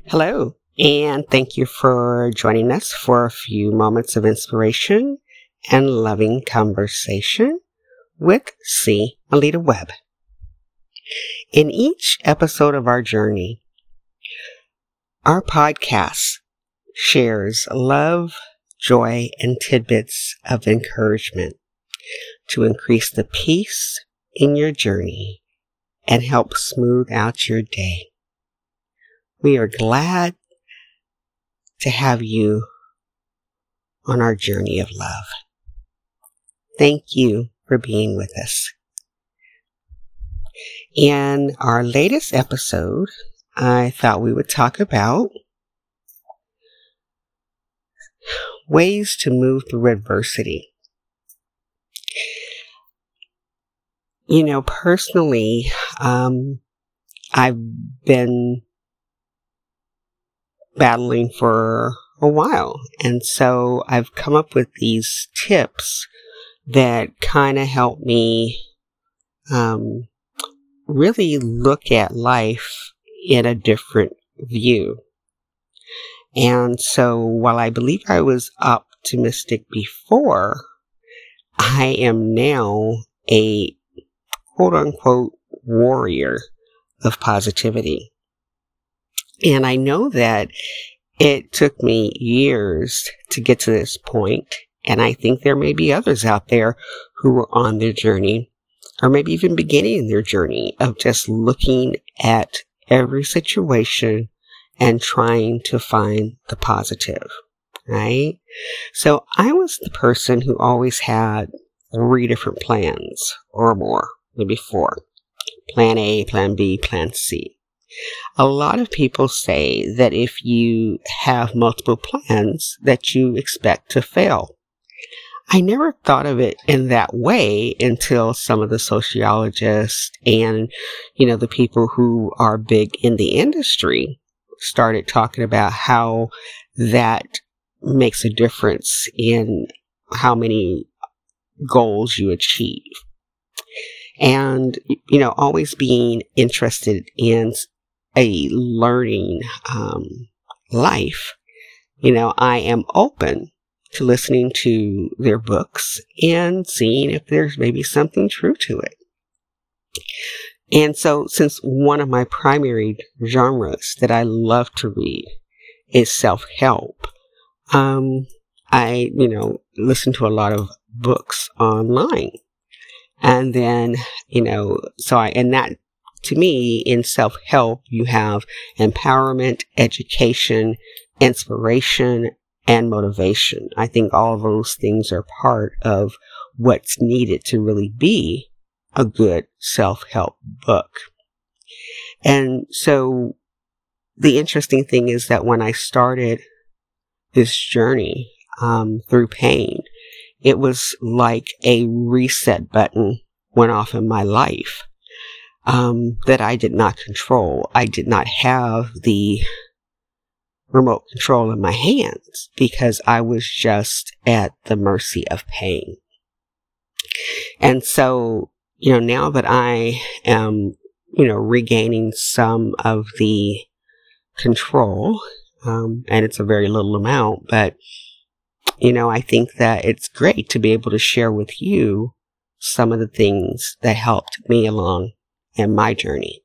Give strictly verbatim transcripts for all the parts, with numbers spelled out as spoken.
Hello, and thank you for joining us for a few moments of inspiration and loving conversation with C. Melita Webb. In each episode of our journey, our podcast shares love, joy, and tidbits of encouragement to increase the peace in your journey and help smooth out your day. We are glad to have you on our journey of love. Thank you for being with us. In our latest episode, I thought we would talk about ways to move through adversity. You know, personally, um, I've been battling for a while. And so I've come up with these tips that kind of help me um, really look at life in a different view. And so while I believe I was optimistic before, I am now a quote unquote warrior of positivity. And I know that it took me years to get to this point, and I think there may be others out there who are on their journey, or maybe even beginning their journey of just looking at every situation and trying to find the positive, right? So I was the person who always had three different plans or more, maybe four. Plan A, Plan B, Plan C. A lot of people say that if you have multiple plans, that you expect to fail. I never thought of it in that way until some of the sociologists and, you know, the people who are big in the industry started talking about how that makes a difference in how many goals you achieve. And, you know, always being interested in a learning um, life, you know, I am open to listening to their books and seeing if there's maybe something true to it. And so since one of my primary genres that I love to read is self-help, um, I, you know, listen to a lot of books online. And then, you know, so I, and that, to me, in self-help, you have empowerment, education, inspiration, and motivation. I think all of those things are part of what's needed to really be a good self-help book. And so the interesting thing is that when I started this journey um, through pain, it was like a reset button went off in my life. Um, that I did not control. I did not have the remote control in my hands because I was just at the mercy of pain. And so, you know, now that I am, you know, regaining some of the control, um, and it's a very little amount, but, you know, I think that it's great to be able to share with you some of the things that helped me along in my journey.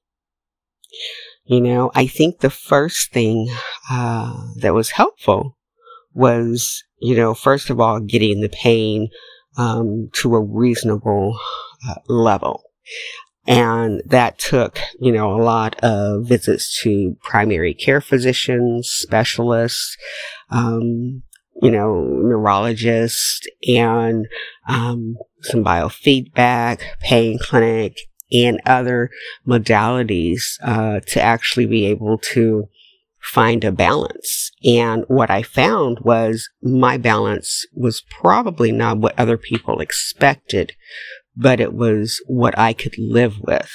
You know, I think the first thing uh, that was helpful was, you know, first of all, getting the pain um, to a reasonable uh, level. And that took, you know, a lot of visits to primary care physicians, specialists, um, you know, neurologists, and um, some biofeedback, pain clinic, and other modalities uh, to actually be able to find a balance. And what I found was my balance was probably not what other people expected, but it was what I could live with.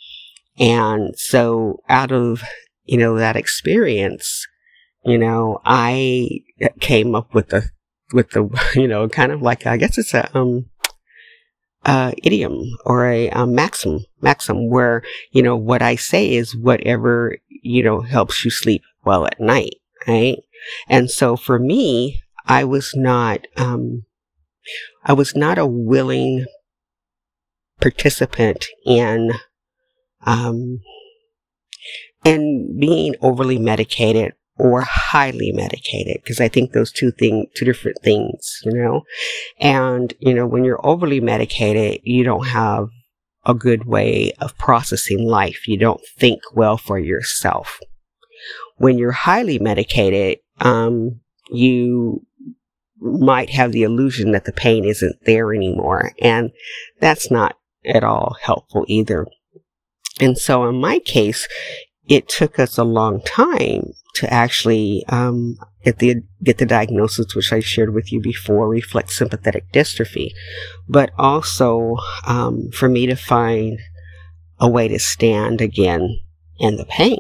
And so out of, you know, that experience, you know, I came up with the, with the, you know, kind of like, I guess it's a, um, uh, idiom or a, a maxim, maxim where, you know, what I say is whatever, you know, helps you sleep well at night, right? And so for me, I was not, um, I was not a willing participant in, um, in being overly medicated or highly medicated, because I think those two things, two different things, you know. And you know, when you're overly medicated, you don't have a good way of processing life. You don't think well for yourself. When you're highly medicated, um, you might have the illusion that the pain isn't there anymore, and that's not at all helpful either. And so, in my case, it took us a long time to actually um, get the get the diagnosis, which I shared with you before, reflex sympathetic dystrophy, but also um, for me to find a way to stand again in the pain.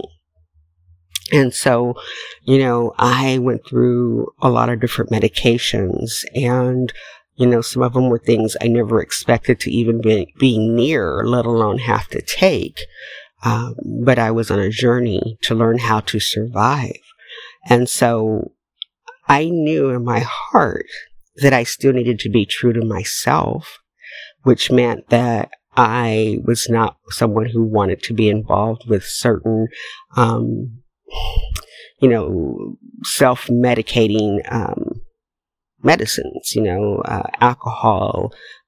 And so, you know, I went through a lot of different medications, and you know, some of them were things I never expected to even be, be near, let alone have to take. Um, but I was on a journey to learn how to survive. And so I knew in my heart that I still needed to be true to myself, which meant that I was not someone who wanted to be involved with certain, um, you know, self-medicating um, medicines, you know, uh, alcohol,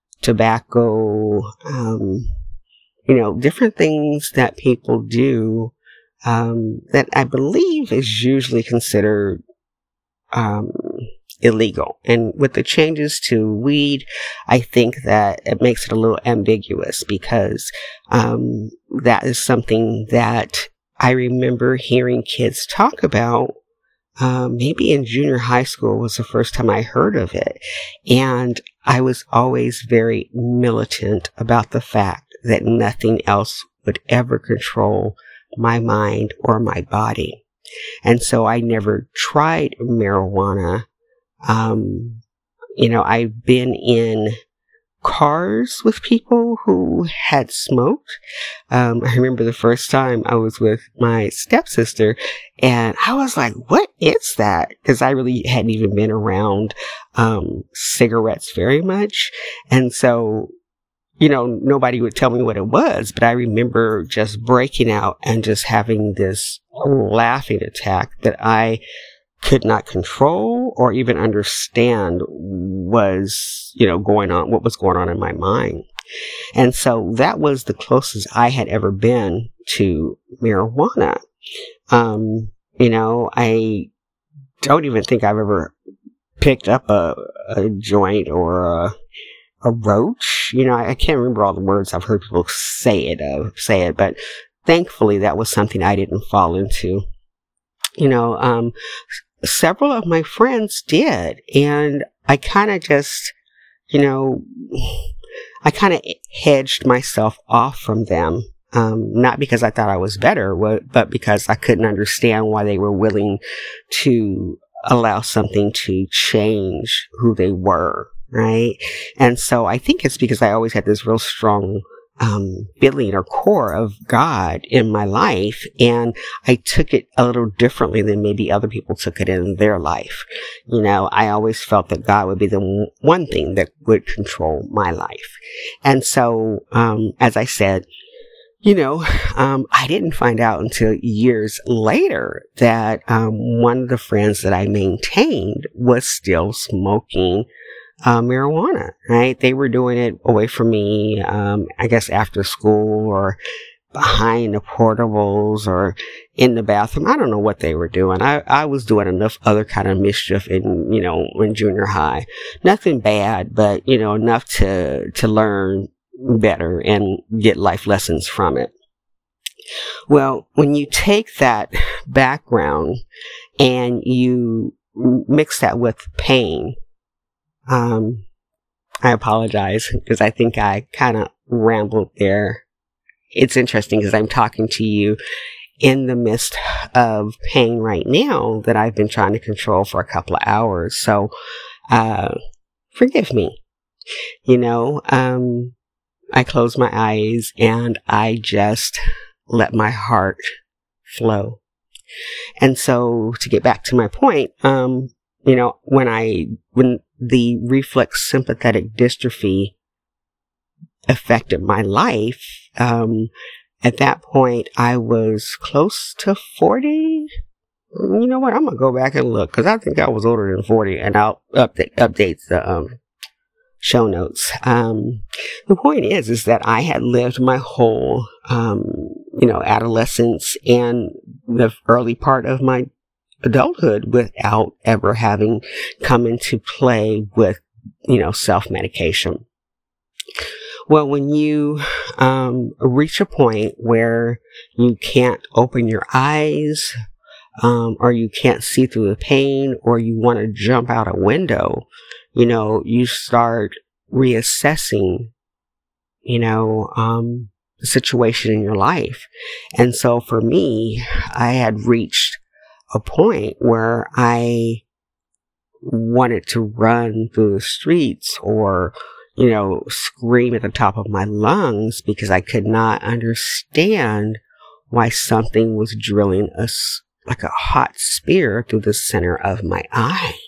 tobacco, um, you know, different things that people do um, that I believe is usually considered um, illegal. And with the changes to weed, I think that it makes it a little ambiguous, because um, that is something that I remember hearing kids talk about. Um, maybe in junior high school was the first time I heard of it. And I was always very militant about the fact that nothing else would ever control my mind or my body. And so I never tried marijuana. Um, you know, I've been in cars with people who had smoked. Um, I remember the first time I was with my stepsister, and I was like, what is that? Because I really hadn't even been around um, cigarettes very much. And so, you know, nobody would tell me what it was, but I remember just breaking out and just having this laughing attack that I could not control or even understand was, you know, going on, what was going on in my mind. And so that was the closest I had ever been to marijuana. Um, you know, I don't even think I've ever picked up a, a joint or a, a roach. You know, I, I can't remember all the words I've heard people say it, uh, say it, but thankfully that was something I didn't fall into. You know, um, several of my friends did, and I kind of just, you know, I kind of hedged myself off from them. Um, not because I thought I was better, but because I couldn't understand why they were willing to allow something to change who they were, right? And so I think it's because I always had this real strong um, feeling or core of God in my life, and I took it a little differently than maybe other people took it in their life. You know, I always felt that God would be the one thing that would control my life. And so, um, as I said, you know, um, I didn't find out until years later that um, one of the friends that I maintained was still smoking uh, marijuana, right? They were doing it away from me, um, I guess after school or behind the portables or in the bathroom. I don't know what they were doing. I, I was doing enough other kind of mischief in, you know, in junior high. Nothing bad, but, you know, enough to, to learn better and get life lessons from it. Well, when you take that background and you mix that with pain, um, I apologize because I think I kind of rambled there. It's interesting because I'm talking to you in the midst of pain right now that I've been trying to control for a couple of hours. So, uh, forgive me. You know, um, I close my eyes and I just let my heart flow. And so to get back to my point, um, you know, when I, when the reflex sympathetic dystrophy affected my life, um, at that point I was close to forty. You know what? I'm going to go back and look because I think I was older than forty, and I'll update, update the, um, show notes. Um, the point is, is that I had lived my whole, um, you know, adolescence and the early part of my adulthood without ever having come into play with, you know, self-medication. Well, when you, um, reach a point where you can't open your eyes, um, or you can't see through the pain, or you want to jump out a window, you know, you start reassessing, you know, um, the situation in your life. And so for me, I had reached a point where I wanted to run through the streets or, you know, scream at the top of my lungs because I could not understand why something was drilling a, like a hot spear through the center of my eye.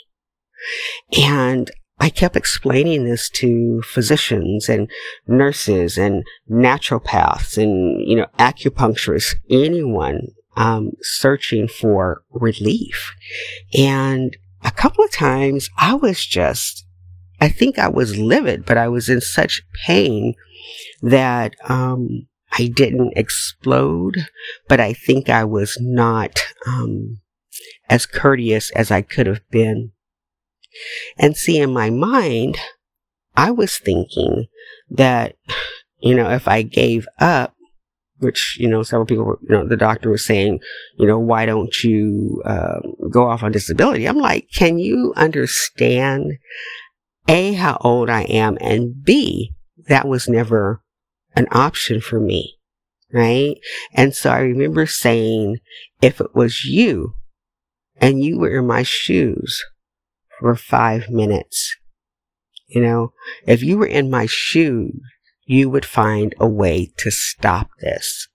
And I kept explaining this to physicians and nurses and naturopaths and, you know, acupuncturists, anyone um, searching for relief. And a couple of times I was just, I think I was livid, but I was in such pain that um, I didn't explode, but I think I was not um, as courteous as I could have been. And see, in my mind, I was thinking that, you know, if I gave up, which, you know, several people, were, you know, the doctor was saying, you know, why don't you um, go off on disability? I'm like, can you understand, A, how old I am, and B, that was never an option for me, right? And so I remember saying, if it was you and you were in my shoes for five minutes, you know, if you were in my shoes, you would find a way to stop this.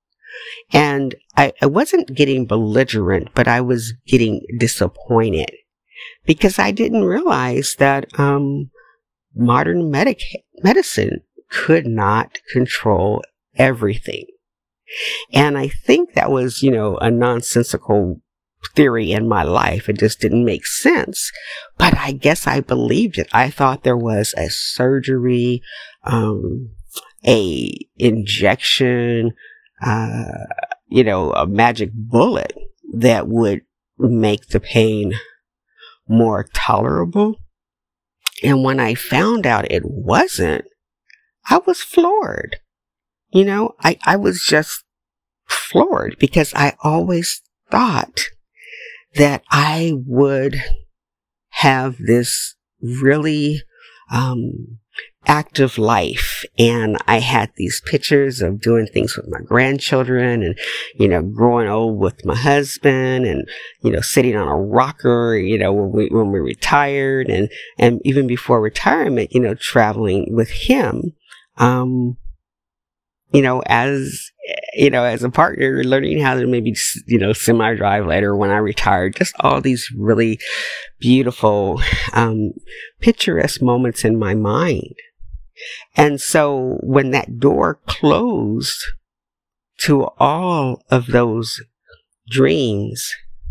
And I, I wasn't getting belligerent, but I was getting disappointed because I didn't realize that um, modern medic- medicine could not control everything. And I think that was, you know, a nonsensical theory in my life. It just didn't make sense. But I guess I believed it. I thought there was a surgery, um, a injection, uh, you know, a magic bullet that would make the pain more tolerable. And when I found out it wasn't, I was floored. You know, I, I was just floored because I always thought that I would have this really um, active life. And I had these pictures of doing things with my grandchildren and, you know, growing old with my husband and, you know, sitting on a rocker, you know, when we, when we retired and, and even before retirement, you know, traveling with him, um, you know, as, you know, as a partner, learning how to maybe, you know, semi-drive later when I retired, just all these really beautiful, um, picturesque moments in my mind. And so when that door closed to all of those dreams,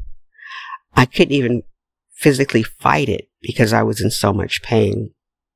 I couldn't even physically fight it because I was in so much pain.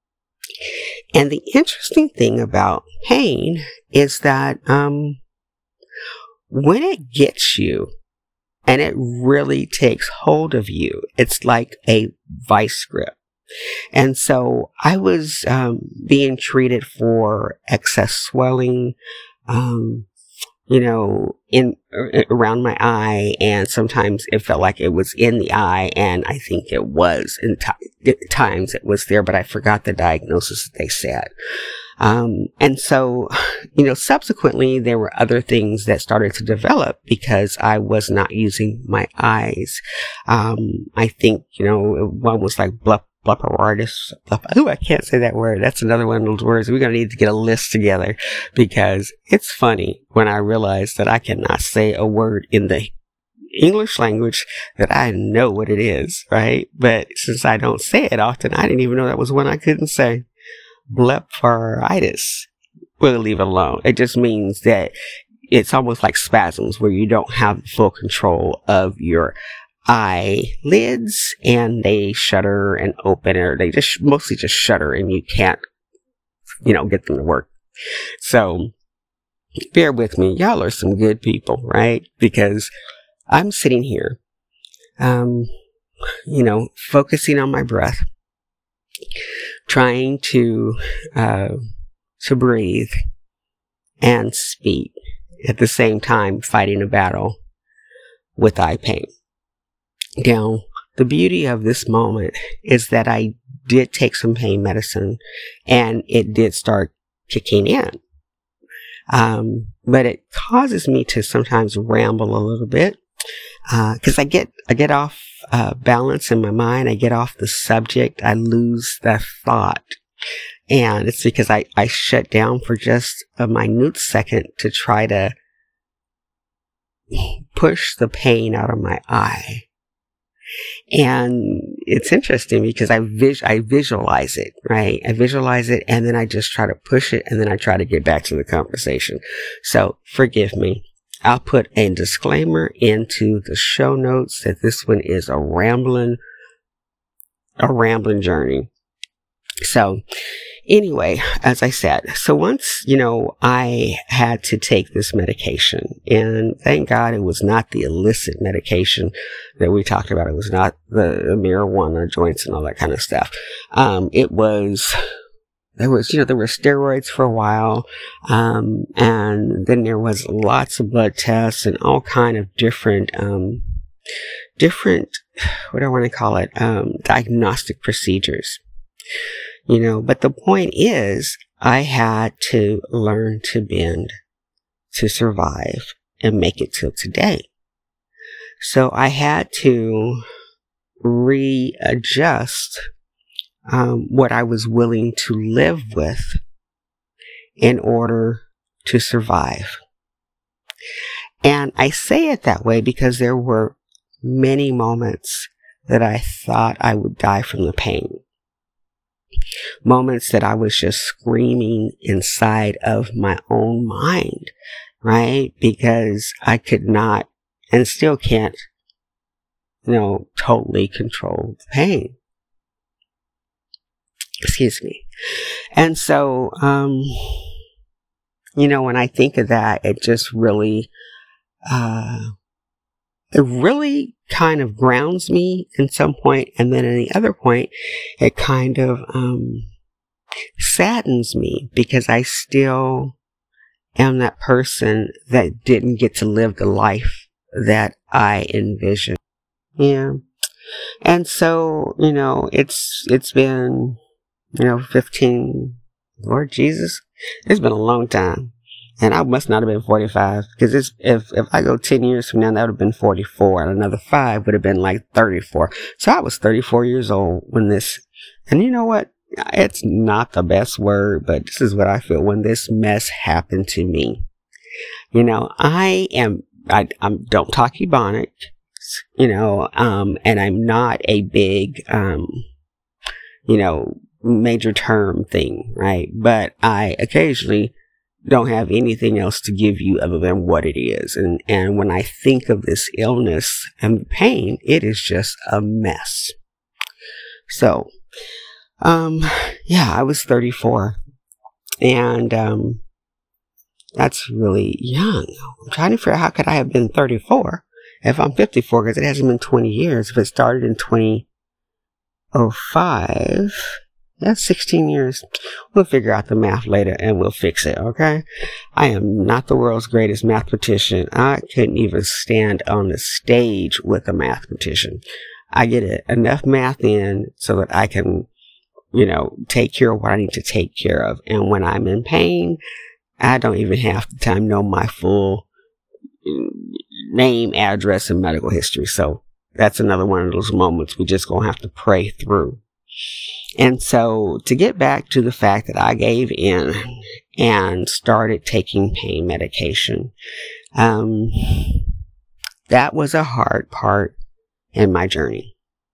And the interesting thing about pain is that um, when it gets you and it really takes hold of you, it's like a vice grip. And so I was um, being treated for excess swelling, um, you know, in around my eye, and sometimes it felt like it was in the eye, and I think it was. In t- times it was there, but I forgot the diagnosis that they said. Um, and so, you know, subsequently there were other things that started to develop because I was not using my eyes. Um, I think, you know, one was like blup. Blepharitis. Oh, I can't say that word. That's another one of those words. We're going to need to get a list together because it's funny when I realize that I cannot say a word in the English language that I know what it is, right? But since I don't say it often, I didn't even know that was one I couldn't say. Blepharitis. We'll leave it alone. It just means that it's almost like spasms where you don't have full control of your eyelids and they shudder and open, or they just mostly just shudder and you can't, you know, get them to work. So bear with me. Y'all are some good people, right? Because I'm sitting here, um, you know, focusing on my breath, trying to, uh, to breathe and speak at the same time, fighting a battle with eye pain. Now, the beauty of this moment is that I did take some pain medicine and it did start kicking in. Um, but it causes me to sometimes ramble a little bit, uh, cause I get, I get off, uh, balance in my mind. I get off the subject. I lose the thought. And it's because I, I shut down for just a minute second to try to push the pain out of my eye. And it's interesting because I vis- I visualize it, right? I visualize it and then I just try to push it and then I try to get back to the conversation. So forgive me. I'll put a disclaimer into the show notes that this one is a rambling, a rambling journey. So anyway, as I said, so once, you know, I had to take this medication, and thank God it was not the illicit medication that we talked about. It was not the marijuana joints and all that kind of stuff. Um, it was, there was, you know, there were steroids for a while. Um, and then there was lots of blood tests and all kind of different, um, different, what do I want to call it? Um, diagnostic procedures. You know, but the point is, I had to learn to bend to survive and make it till today. So I had to readjust um, what I was willing to live with in order to survive. And I say it that way because there were many moments that I thought I would die from the pain. Moments that I was just screaming inside of my own mind, right? Because I could not and still can't, you know, totally control the pain. Excuse me. And so, um, you know, when I think of that, it just really, uh, it really kind of grounds me in some point, and then in the other point, it kind of um, saddens me because I still am that person that didn't get to live the life that I envisioned. Yeah, and so you know, it's it's been you know fifteen. Lord Jesus, it's been a long time. And I must not have been forty-five, because it's, if, if I go ten years from now, that would have been forty-four, and another five would have been like thirty-four. So I was thirty-four years old when this, and you know what? It's not the best word, but this is what I feel when this mess happened to me. You know, I am, I I'm, don't talk Ebonic, you know, um, and I'm not a big, um, you know, major term thing, right? But I occasionally don't have anything else to give you other than what it is. And, and when I think of this illness and pain, it is just a mess. So, um, yeah, I was thirty-four, and, um, that's really young. I'm trying to figure out how could I have been thirty-four if I'm fifty-four, because it hasn't been twenty years. If it started in twenty oh five, that's sixteen years. We'll figure out the math later and we'll fix it, okay? I am not the world's greatest mathematician. I couldn't even stand on the stage with a mathematician. I get it, enough math in so that I can, you know, take care of what I need to take care of. And when I'm in pain, I don't even half the time know my full name, address, and medical history. So that's another one of those moments we just gonna have to pray through. And so to get back to the fact that I gave in and started taking pain medication, um, That was a hard part in my journey.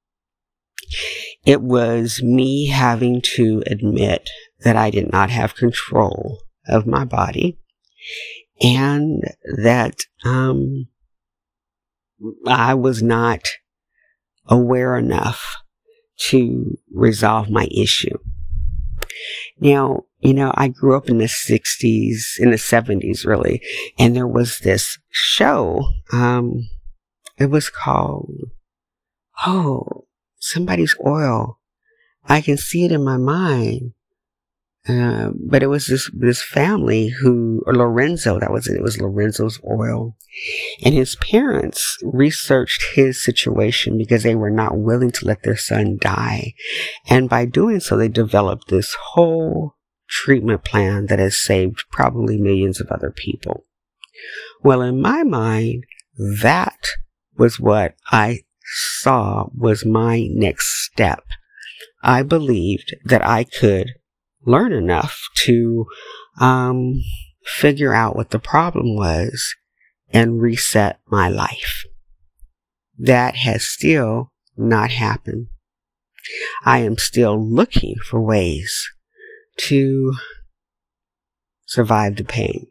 It was me having to admit that I did not have control of my body, and that um, I was not aware enough to resolve my issue. Now, you know, I grew up in the sixties, in the seventies really, and there was this show, um, it was called, oh, Somebody's Oil. I can see it in my mind. Uh, but it was this, this family who, or Lorenzo, that was it, it was Lorenzo's Oil. And his parents researched his situation because they were not willing to let their son die. And by doing so, they developed this whole treatment plan that has saved probably millions of other people. Well, in my mind, that was what I saw was my next step. I believed that I could learn enough to um, figure out what the problem was and reset my life. That has still not happened. I am still looking for ways to survive the pain.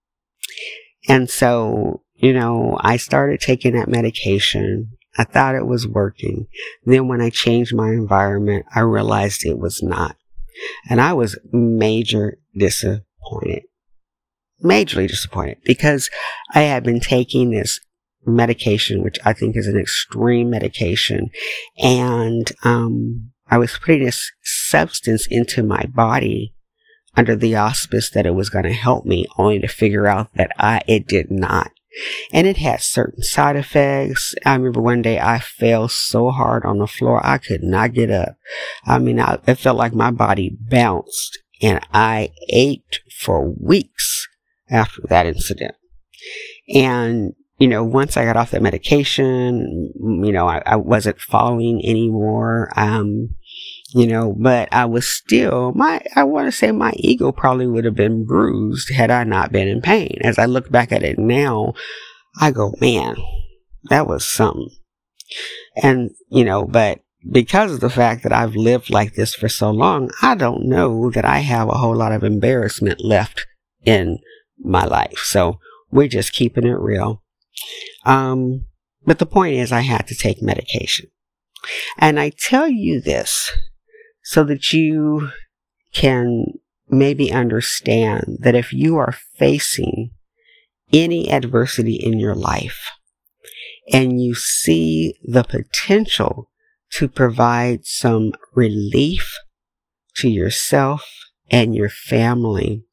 And so, you know, I started taking that medication. I thought it was working. Then when I changed my environment, I realized it was not. And I was major disappointed. Majorly disappointed because I had been taking this medication, which I think is an extreme medication, and um, I was putting this substance into my body under the auspice that it was going to help me, only to figure out that I it did not. And it had certain side effects. I remember one day I fell so hard on the floor, I could not get up. I mean, I, it felt like my body bounced, and I ached for weeks after that incident. And, you know, once I got off that medication, you know, I, I wasn't falling anymore. Um, you know, but I was still, my, I want to say my ego probably would have been bruised had I not been in pain. As I look back at it now, I go, man, that was something. And, you know, but because of the fact that I've lived like this for so long, I don't know that I have a whole lot of embarrassment left in my life. So we're just keeping it real. Um, but the point is I had to take medication. And I tell you this so that you can maybe understand that if you are facing any adversity in your life and you see the potential to provide some relief to yourself and your family,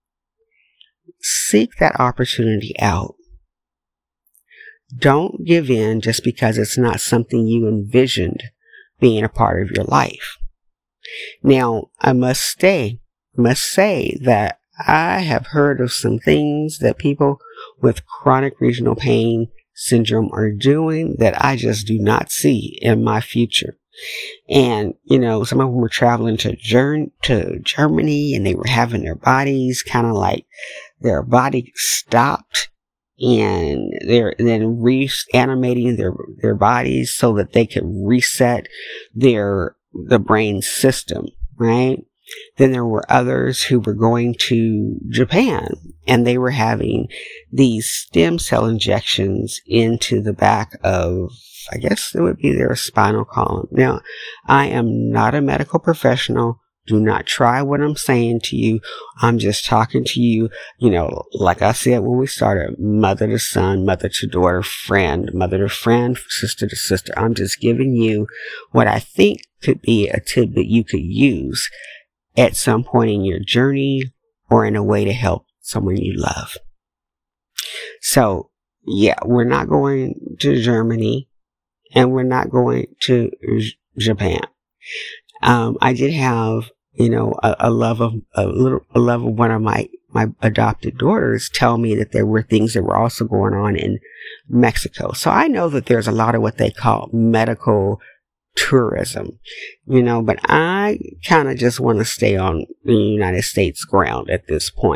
seek that opportunity out. Don't give in just because it's not something you envisioned being a part of your life. Now, I must say, must say that I have heard of some things that people with chronic regional pain syndrome are doing that I just do not see in my future. And, you know, some of them were traveling to, Ger- to Germany, and they were having their bodies kind of like their body stopped, and they're then reanimating their, their bodies so that they could reset their, the brain system, right? Then there were others who were going to Japan, and they were having these stem cell injections into the back of, I guess it would be their spinal column. Now, I am not a medical professional. Do not try what I'm saying to you. I'm just talking to you, you know, like I said when we started, mother to son, mother to daughter, friend, mother to friend, sister to sister. I'm just giving you what I think could be a tidbit you could use at some point in your journey or in a way to help someone you love. So, yeah, we're not going to Germany, and we're not going to J- Japan. Um, I did have, you know, a, a love of a little, a love of one of my, my adopted daughters tell me that there were things that were also going on in Mexico. So I know that there's a lot of what they call medical tourism, you know, but I kind of just want to stay on the United States ground at this point.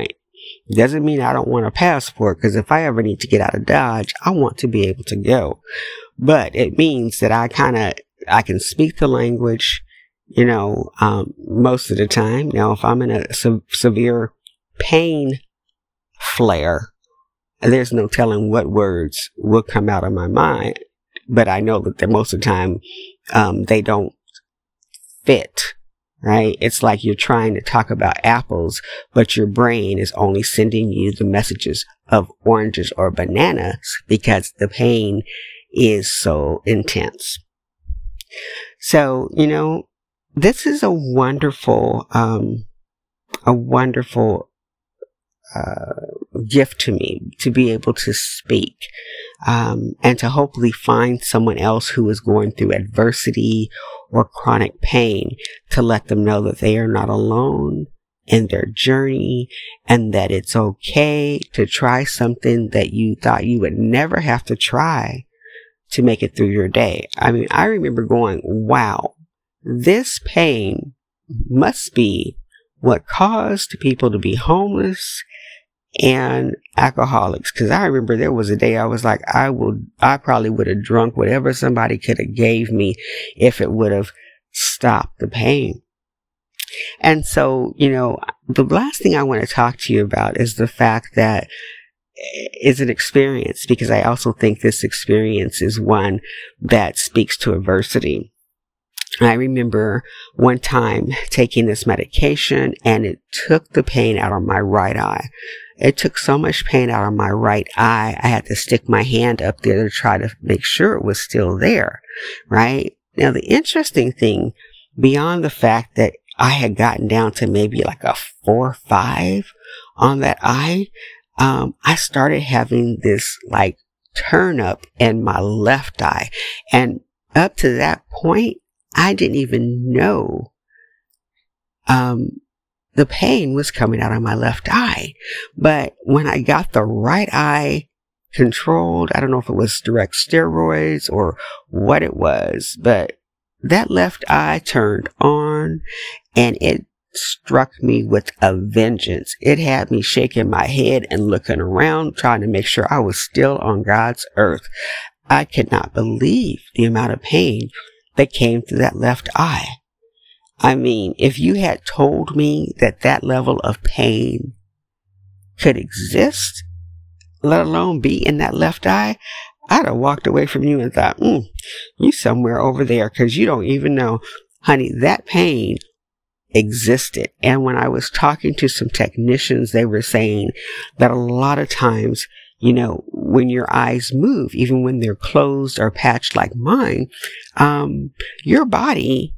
Doesn't mean I don't want a passport, because if I ever need to get out of Dodge, I want to be able to go. But it means that I kind of, I can speak the language, you know, um, most of the time. Now, if I'm in a se- severe pain flare, there's no telling what words will come out of my mind. But I know that most of the time, um, they don't fit, right? It's like you're trying to talk about apples, but your brain is only sending you the messages of oranges or bananas because the pain is so intense. So, you know, this is a wonderful, um, a wonderful uh, gift to me to be able to speak, um, and to hopefully find someone else who is going through adversity or chronic pain, to let them know that they are not alone in their journey, and that it's okay to try something that you thought you would never have to try to make it through your day. I mean, I remember going, wow, this pain must be what caused people to be homeless and alcoholics. Because I remember there was a day I was like, I will, I probably would have drunk whatever somebody could have gave me if it would have stopped the pain. And so, you know, the last thing I want to talk to you about is the fact that it's an experience, because I also think this experience is one that speaks to adversity. I remember one time taking this medication, and it took the pain out of my right eye. It took so much pain out of my right eye, I had to stick my hand up there to try to make sure it was still there, right? Now, the interesting thing, beyond the fact that I had gotten down to maybe like a four or five on that eye, um, I started having this like turn up in my left eye. And up to that point, I didn't even know um, the pain was coming out of my left eye. But when I got the right eye controlled, I don't know if it was direct steroids or what it was, but that left eye turned on, and it struck me with a vengeance. It had me shaking my head and looking around, trying to make sure I was still on God's earth. I could not believe the amount of pain that came through that left eye. I mean, if you had told me that that level of pain could exist, let alone be in that left eye, I'd have walked away from you and thought, mm, you somewhere over there, because you don't even know. Honey, that pain existed. And when I was talking to some technicians, they were saying that a lot of times, you know, when your eyes move, even when they're closed or patched like mine, um, your body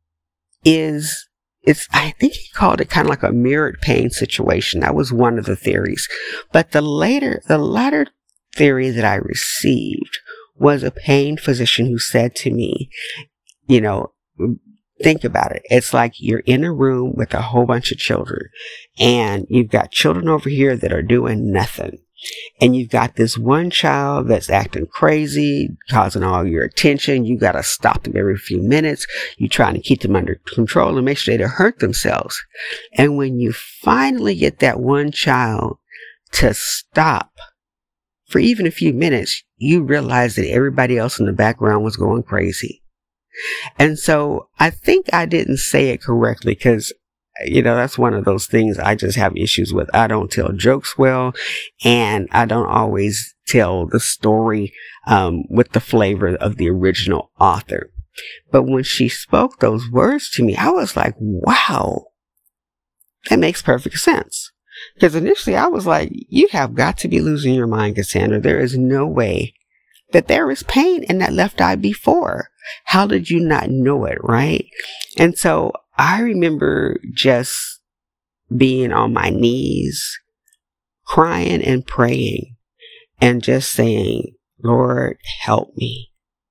is, it's, I think he called it kind of like a mirrored pain situation. That was one of the theories. But the later, the latter theory that I received was a pain physician who said to me, you know, think about it. It's like you're in a room with a whole bunch of children, and you've got children over here that are doing nothing. And you've got this one child that's acting crazy, causing all your attention. You got to stop them every few minutes. You're trying to keep them under control and make sure they don't hurt themselves. And when you finally get that one child to stop for even a few minutes, you realize that everybody else in the background was going crazy. And so I think I didn't say it correctly, because, you know, that's one of those things I just have issues with. I don't tell jokes well, and I don't always tell the story um, with the flavor of the original author. But when she spoke those words to me, I was like, wow, that makes perfect sense. Because initially I was like, you have got to be losing your mind, Cassandra. There is no way that there is pain in that left eye before. How did you not know it, right? And so I remember just being on my knees, crying and praying, and just saying, Lord, help me.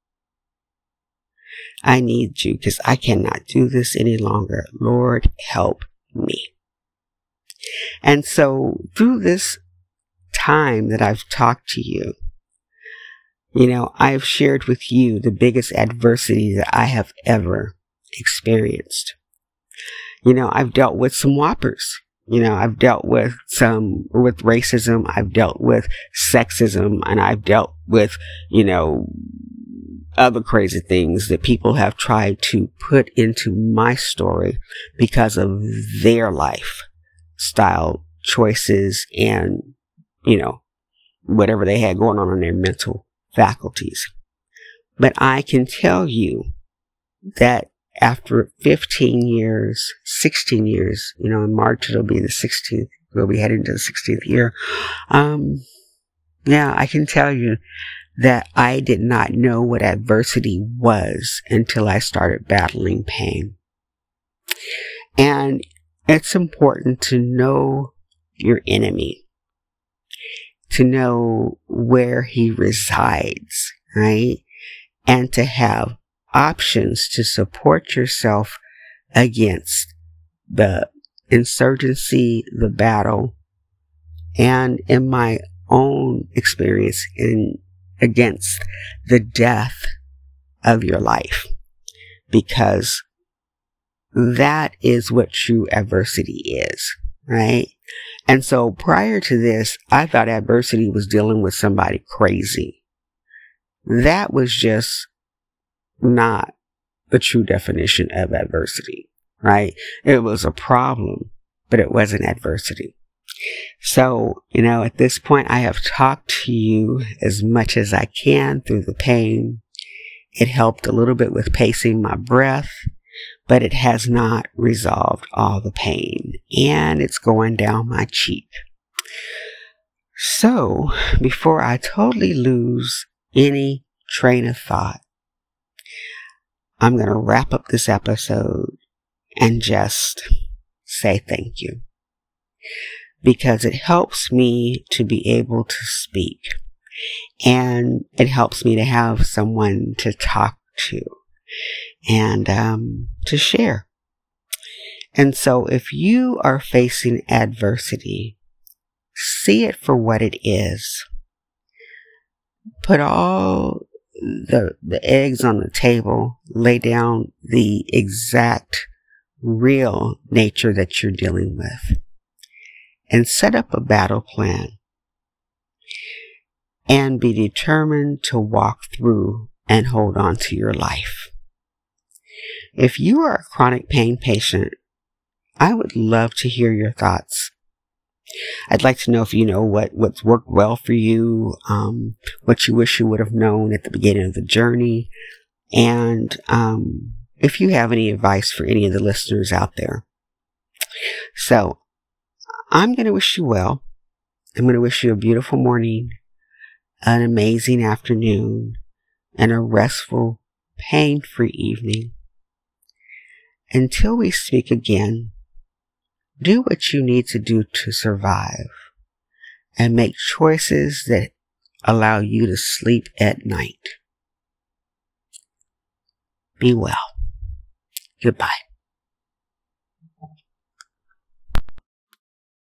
I need you, because I cannot do this any longer. Lord, help me. And so through this time that I've talked to you, you know, I've shared with you the biggest adversity that I have ever experienced. You know, I've dealt with some whoppers. You know, I've dealt with some, with racism, I've dealt with sexism, and I've dealt with, you know, other crazy things that people have tried to put into my story because of their lifestyle choices and, you know, whatever they had going on in their mental faculties. But I can tell you that after fifteen years, sixteen years, you know, in March it'll be the sixteenth, we'll be heading to the sixteenth year. Um, yeah, I can tell you that I did not know what adversity was until I started battling pain. And it's important to know your enemy, to know where he resides, right? And to have options to support yourself against the insurgency, the battle, and in my own experience, in against the death of your life, because that is what true adversity is, right? And so prior to this, I thought adversity was dealing with somebody crazy. That was just not the true definition of adversity, right? It was a problem, but it wasn't adversity. So, you know, at this point, I have talked to you as much as I can through the pain. It helped a little bit with pacing my breath, but it has not resolved all the pain, and it's going down my cheek. So, before I totally lose any train of thought, I'm going to wrap up this episode and just say thank you, because it helps me to be able to speak, and it helps me to have someone to talk to and um, to share. And so if you are facing adversity, see it for what it is. Put all the, the eggs on the table, lay down the exact real nature that you're dealing with, and set up a battle plan, and be determined to walk through and hold on to your life. If you are a chronic pain patient, I would love to hear your thoughts. I'd like to know if you know what, what's worked well for you, um, what you wish you would have known at the beginning of the journey, and um, if you have any advice for any of the listeners out there. So, I'm going to wish you well. I'm going to wish you a beautiful morning, an amazing afternoon, and a restful, pain-free evening. Until we speak again, do what you need to do to survive, and make choices that allow you to sleep at night. Be well. Goodbye.